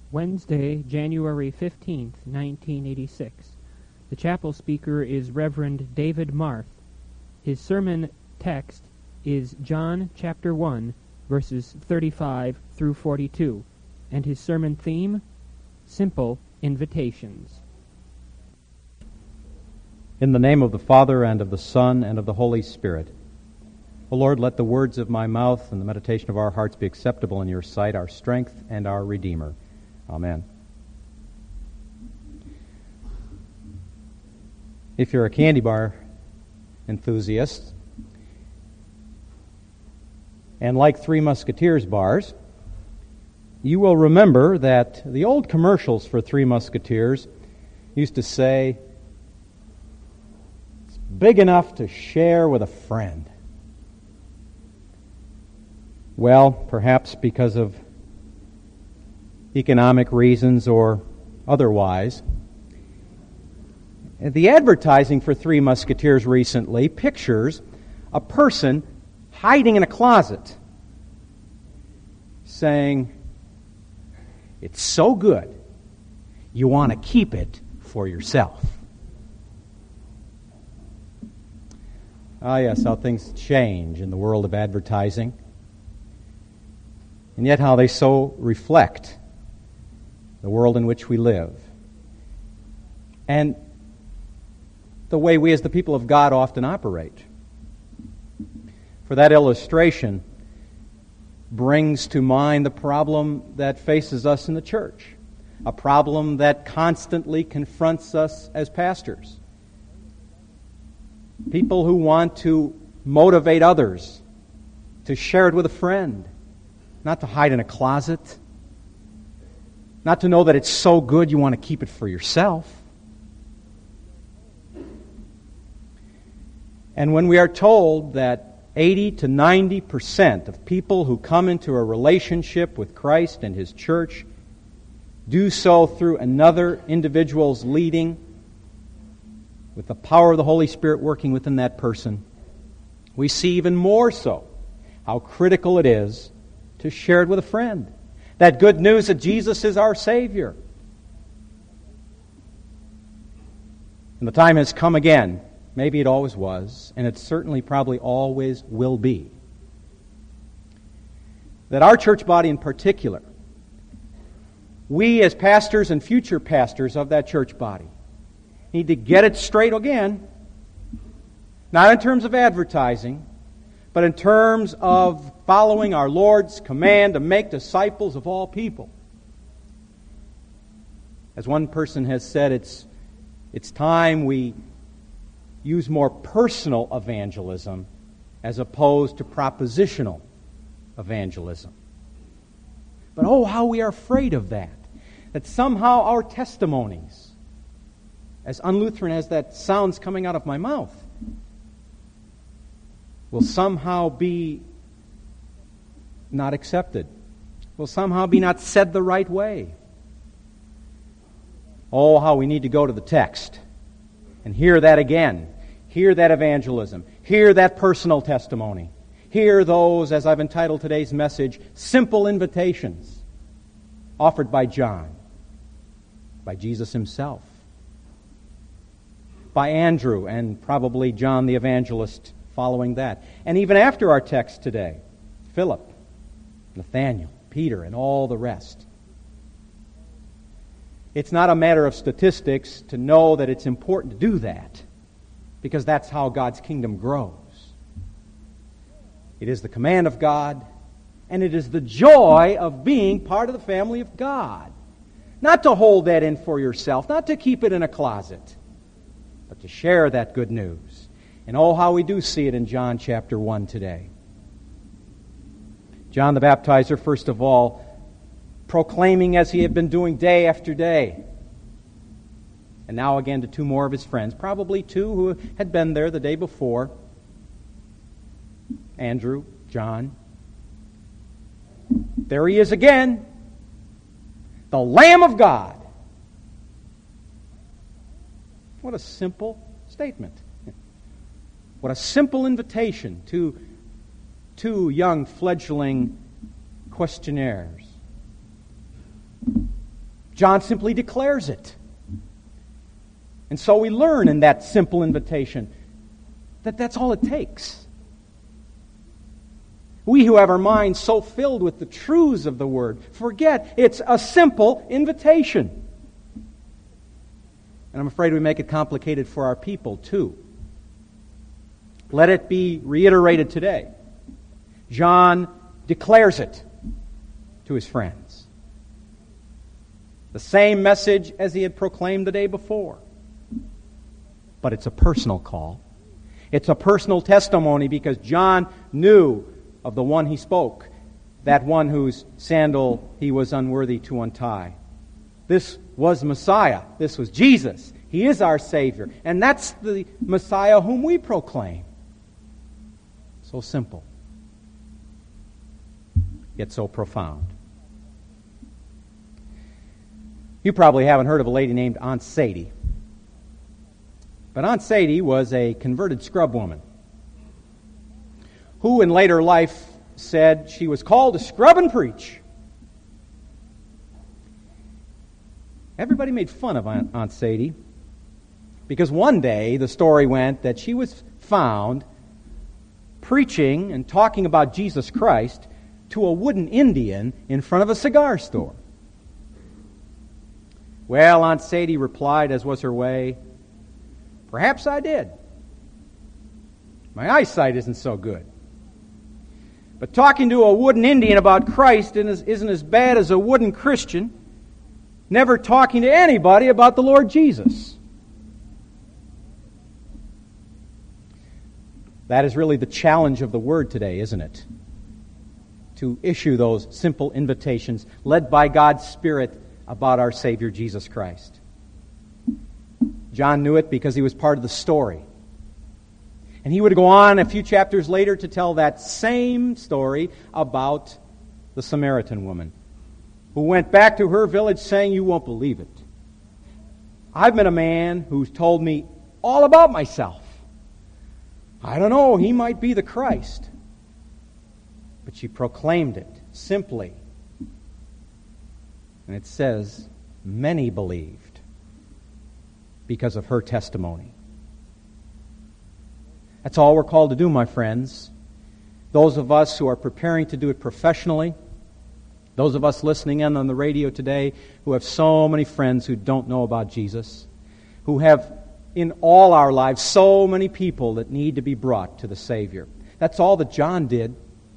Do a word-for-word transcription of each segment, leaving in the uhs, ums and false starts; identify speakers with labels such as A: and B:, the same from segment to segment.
A: Wednesday, January fifteenth, nineteen eighty-six. The chapel speaker is Reverend David Marth. His sermon text is John chapter one, verses thirty-five through forty-two, and his sermon theme, Simple Invitations.
B: In the name of the Father, and of the Son, and of the Holy Spirit. O Lord, let the words of my mouth and the meditation of our hearts be acceptable in your sight, our strength and our Redeemer. Amen. If you're a candy bar enthusiast, and like Three Musketeers bars, you will remember that the old commercials for Three Musketeers used to say, "It's big enough to share with a friend." Well, perhaps because of economic reasons or otherwise, the advertising for Three Musketeers recently pictures a person hiding in a closet saying, "It's so good, you want to keep it for yourself." Ah, yes, how things change in the world of advertising, and yet how they so reflect the world in which we live, and the way we as the people of God often operate. For that illustration brings to mind the problem that faces us in the church, a problem that constantly confronts us as pastors. People who want to motivate others to share it with a friend, not to hide in a closet, not to know that it's so good you want to keep it for yourself. And when we are told that eighty to ninety percent of people who come into a relationship with Christ and His church do so through another individual's leading, with the power of the Holy Spirit working within that person, we see even more so how critical it is to share it with a friend. That good news that Jesus is our Savior. And the time has come again. Maybe it always was, and it certainly probably always will be, that our church body in particular, we as pastors and future pastors of that church body, need to get it straight again, not in terms of advertising, but in terms of following our Lord's command to make disciples of all people. As one person has said, it's, it's time we use more personal evangelism as opposed to propositional evangelism. But oh, how we are afraid of that. That somehow our testimonies, as un-Lutheran as that sounds coming out of my mouth, will somehow be not accepted, will somehow be not said the right way. Oh, how we need to go to the text and hear that again. Hear that evangelism. Hear that personal testimony. Hear those, as I've entitled today's message, simple invitations offered by John, by Jesus himself, by Andrew, and probably John the evangelist following that. And even after our text today, Philip, Nathaniel, Peter, and all the rest. It's not a matter of statistics to know that it's important to do that, because that's how God's kingdom grows. It is the command of God, and it is the joy of being part of the family of God. Not to hold that in for yourself, not to keep it in a closet, but to share that good news. And oh, how we do see it in John chapter one today. John the Baptizer, first of all, proclaiming as he had been doing day after day. And now again to two more of his friends, probably two who had been there the day before. Andrew, John. There he is again, the Lamb of God. What a simple statement. What a simple invitation to two young fledgling questionnaires. John simply declares it. And so we learn in that simple invitation that that's all it takes. We who have our minds so filled with the truths of the Word forget it's a simple invitation. And I'm afraid we make it complicated for our people too. Let it be reiterated today. John declares it to his friends. The same message as he had proclaimed the day before. But it's a personal call. It's a personal testimony because John knew of the one he spoke, that one whose sandal he was unworthy to untie. This was Messiah. This was Jesus. He is our Savior. And that's the Messiah whom we proclaim. So simple, yet so profound. You probably haven't heard of a lady named Aunt Sadie. But Aunt Sadie was a converted scrub woman who in later life said she was called to scrub and preach. Everybody made fun of Aunt, Aunt Sadie because one day the story went that she was found preaching and talking about Jesus Christ to a wooden Indian in front of a cigar store. Well, Aunt Sadie replied, as was her way, "Perhaps I did. My eyesight isn't so good. But talking to a wooden Indian about Christ isn't as bad as a wooden Christian never talking to anybody about the Lord Jesus." That is really the challenge of the Word today, isn't it? To issue those simple invitations led by God's Spirit about our Savior Jesus Christ. John knew it because he was part of the story. And he would go on a few chapters later to tell that same story about the Samaritan woman who went back to her village saying, "You won't believe it. I've met a man who's told me all about myself. I don't know, he might be the Christ." But she proclaimed it simply. And it says, many believed because of her testimony. That's all we're called to do, my friends. Those of us who are preparing to do it professionally, those of us listening in on the radio today who have so many friends who don't know about Jesus, who have in all our lives so many people that need to be brought to the Savior. That's all that John did.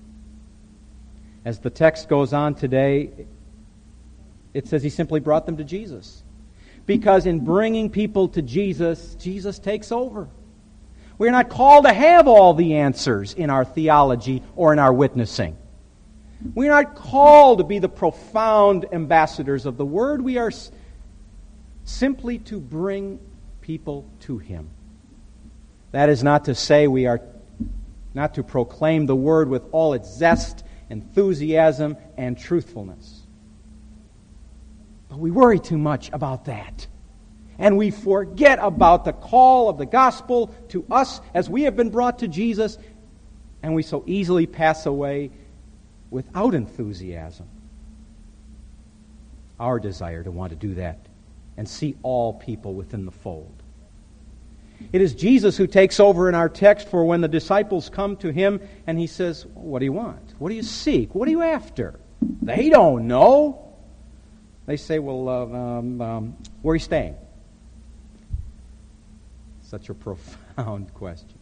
B: As the text goes on today, it says he simply brought them to Jesus. Because in bringing people to Jesus, Jesus takes over. We're not called to have all the answers in our theology or in our witnessing. We're not called to be the profound ambassadors of the Word. We are simply to bring people to Him. That is not to say we are not to proclaim the Word with all its zest, enthusiasm, and truthfulness. But we worry too much about that. And we forget about the call of the gospel to us as we have been brought to Jesus, and we so easily pass away without enthusiasm. Our desire to want to do that and see all people within the fold. It is Jesus who takes over in our text, for when the disciples come to Him and He says, "What do you want? What do you seek? What are you after?" They don't know. They say, "Well, uh, um, um, where are you staying?" Such a profound question.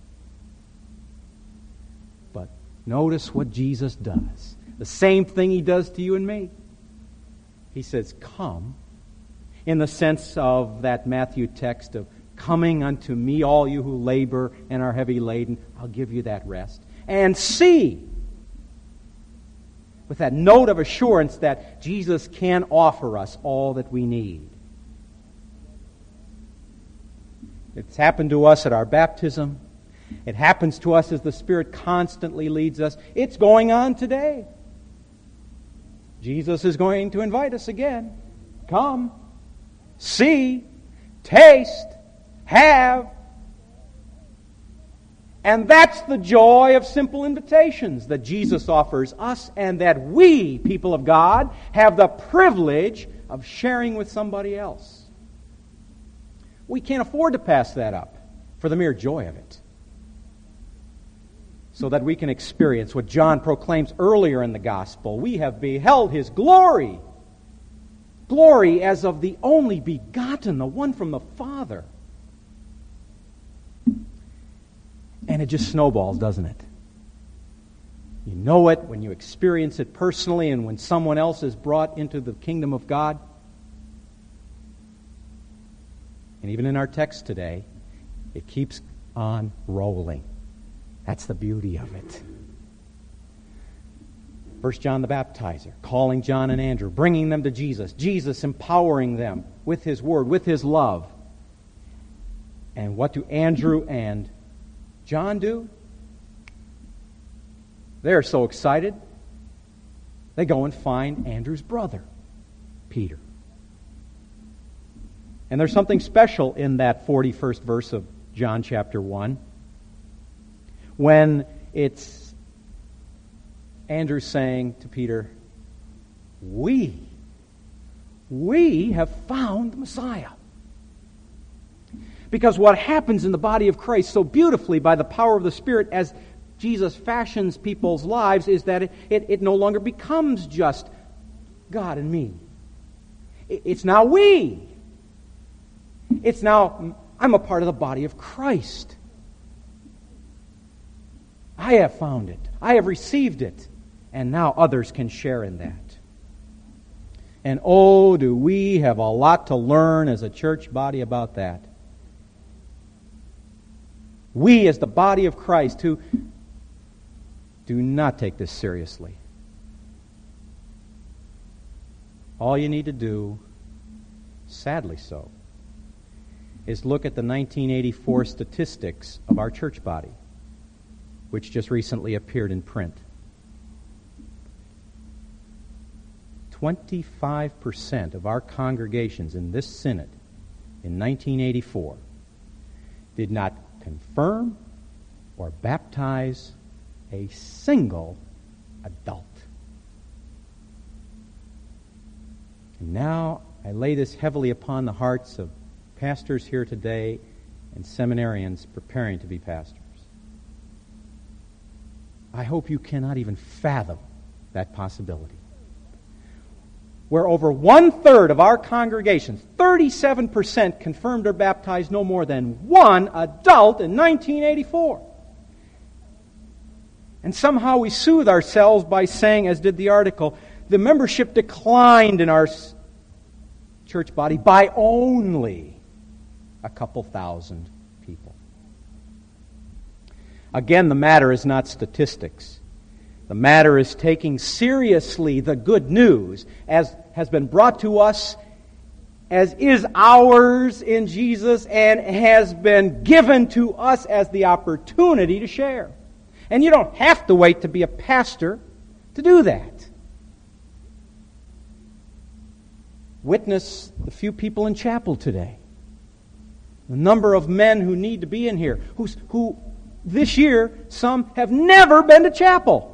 B: But notice what Jesus does. The same thing He does to you and me. He says, "Come," in the sense of that Matthew text of, "Coming unto me, all you who labor and are heavy laden, I'll give you that rest. And see," with that note of assurance that Jesus can offer us all that we need. It's happened to us at our baptism. It happens to us as the Spirit constantly leads us. It's going on today. Jesus is going to invite us again. Come, see, taste, have. And that's the joy of simple invitations that Jesus offers us, and that we, people of God, have the privilege of sharing with somebody else. We can't afford to pass that up for the mere joy of it, so that we can experience what John proclaims earlier in the gospel. We have beheld His glory, glory as of the only begotten, the one from the Father. And it just snowballs, doesn't it? You know it when you experience it personally and when someone else is brought into the kingdom of God. And even in our text today, it keeps on rolling. That's the beauty of it. First John the Baptizer, calling John and Andrew, bringing them to Jesus. Jesus empowering them with His Word, with His love. And what do Andrew and John do? They're so excited, they go and find Andrew's brother, Peter. And there's something special in that forty-first verse of John chapter one, when it's Andrew saying to Peter, we, we have found the Messiah. Because what happens in the body of Christ so beautifully by the power of the Spirit as Jesus fashions people's lives is that it, it, it no longer becomes just God and me. It, it's now we. It's now, I'm a part of the body of Christ. I have found it. I have received it. And now others can share in that. And oh, do we have a lot to learn as a church body about that. We as the body of Christ who do not take this seriously. All you need to do, sadly so, is look at the nineteen eighty-four statistics of our church body, which just recently appeared in print. twenty-five percent of our congregations in this synod in nineteen eighty-four did not confirm or baptize a single adult. And now I lay this heavily upon the hearts of pastors here today and seminarians preparing to be pastors. I hope you cannot even fathom that possibility. Where over one-third of our congregations, thirty-seven percent, confirmed or baptized no more than one adult in nineteen eighty-four. And somehow we soothe ourselves by saying, as did the article, the membership declined in our church body by only a couple thousand people. Again, the matter is not statistics. The matter is taking seriously the good news as has been brought to us, as is ours in Jesus, and has been given to us as the opportunity to share. And you don't have to wait to be a pastor to do that. Witness the few people in chapel today. The number of men who need to be in here, who's, who this year, some have never been to chapel.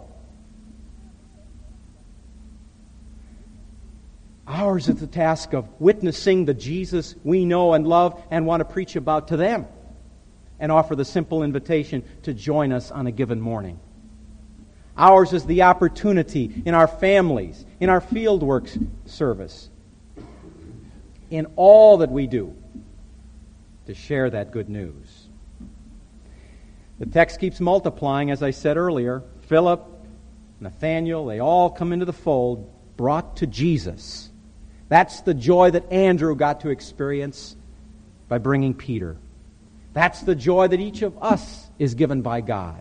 B: Ours is the task of witnessing the Jesus we know and love and want to preach about to them, and offer the simple invitation to join us on a given morning. Ours is the opportunity in our families, in our fieldwork service, in all that we do, to share that good news. The text keeps multiplying, as I said earlier. Philip, Nathanael, they all come into the fold, brought to Jesus. That's the joy that Andrew got to experience by bringing Peter. That's the joy that each of us is given by God.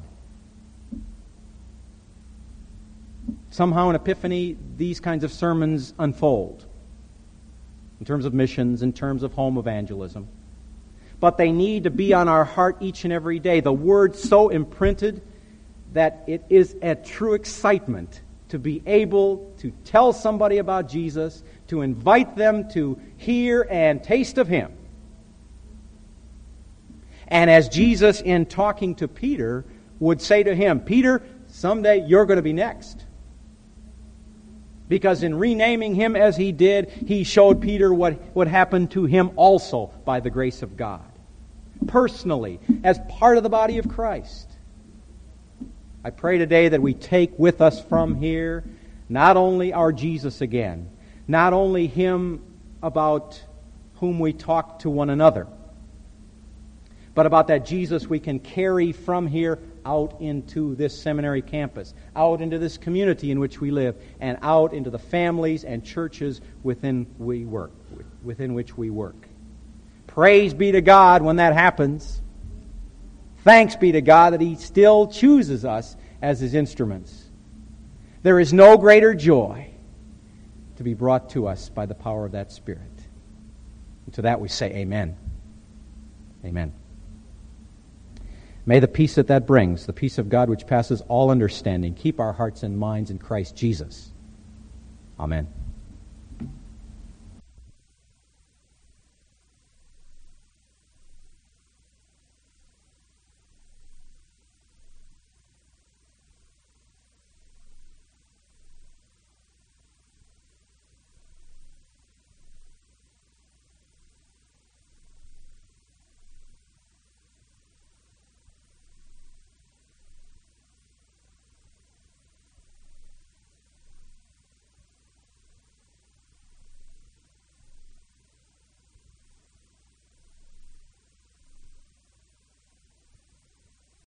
B: Somehow in Epiphany, these kinds of sermons unfold in terms of missions, in terms of home evangelism. But they need to be on our heart each and every day. The Word so imprinted that it is a true excitement to be able to tell somebody about Jesus, to invite them to hear and taste of Him. And as Jesus, in talking to Peter, would say to him, Peter, someday you're going to be next. Because in renaming him as he did, he showed Peter what would happen to him also by the grace of God. Personally, as part of the body of Christ. I pray today that we take with us from here not only our Jesus again, not only him about whom we talk to one another, but about that Jesus we can carry from here out into this seminary campus, out into this community in which we live, and out into the families and churches within we work, within which we work. Praise be to God when that happens. Thanks be to God that he still chooses us as his instruments. There is no greater joy to be brought to us by the power of that Spirit. And to that we say amen. Amen. May the peace that that brings, the peace of God which passes all understanding, keep our hearts and minds in Christ Jesus. Amen.